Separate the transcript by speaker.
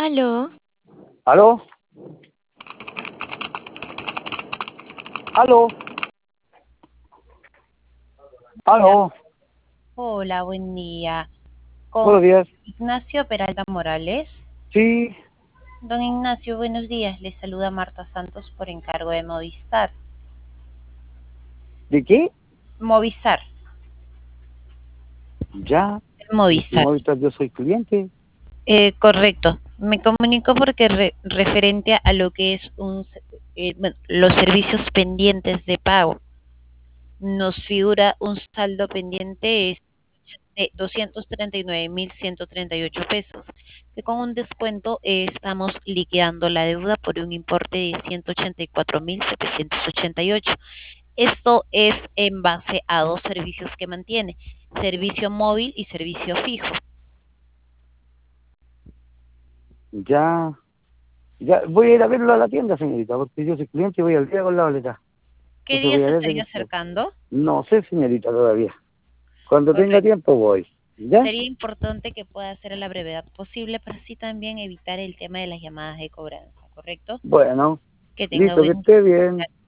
Speaker 1: Aló,
Speaker 2: ¿Aló? ¿Aló?
Speaker 3: Hola,
Speaker 2: ¿Aló?
Speaker 3: hola, buen día. Con
Speaker 2: Buenos días.
Speaker 3: Ignacio Peralta Morales.
Speaker 2: Sí,
Speaker 3: Don Ignacio, buenos días. Le saluda Marta Santos por encargo de Movistar.
Speaker 2: ¿de qué?
Speaker 3: Movistar,
Speaker 2: Ya, si
Speaker 3: Movistar.
Speaker 2: Movistar yo soy cliente.
Speaker 3: Correcto. Me comunico porque referente a lo que es bueno, los servicios pendientes de pago. Nos figura un saldo pendiente de 239.138 pesos, que con un descuento estamos liquidando la deuda por un importe de 184.788. Esto es en base a dos servicios que mantiene, servicio móvil y servicio fijo.
Speaker 2: Ya, ya, voy a ir a verlo a la tienda, señorita, porque yo soy cliente y voy al día con la boleta.
Speaker 3: ¿Qué
Speaker 2: Entonces
Speaker 3: día
Speaker 2: voy a
Speaker 3: se
Speaker 2: ver de qué
Speaker 3: estaría
Speaker 2: se trata.
Speaker 3: acercando?
Speaker 2: No sé, señorita, todavía. Cuando tenga
Speaker 3: Correcto.
Speaker 2: tiempo voy. ¿Ya?
Speaker 3: Sería importante que pueda hacer a la brevedad posible para así también evitar el tema de las llamadas de cobranza, ¿correcto?
Speaker 2: Bueno,
Speaker 3: Que tenga
Speaker 2: listo, que
Speaker 3: buen
Speaker 2: esté bien.